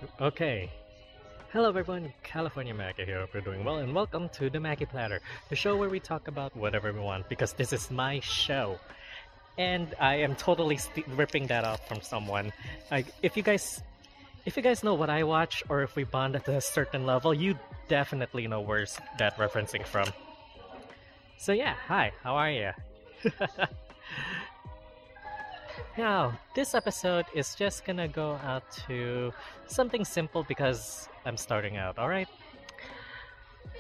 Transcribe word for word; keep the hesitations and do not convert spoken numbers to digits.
Okay. Hello everyone, California Mackie here. Hope you're doing well, and welcome to the Mackie Platter, the show where we talk about whatever we want because this is my show. And I am totally st- ripping that off from someone. Like, if you guys, if you guys know what I watch, or if we bond at a certain level, you definitely know where's that referencing from. So yeah, hi, how are you? Now, this episode is just gonna go out to something simple because I'm starting out, alright?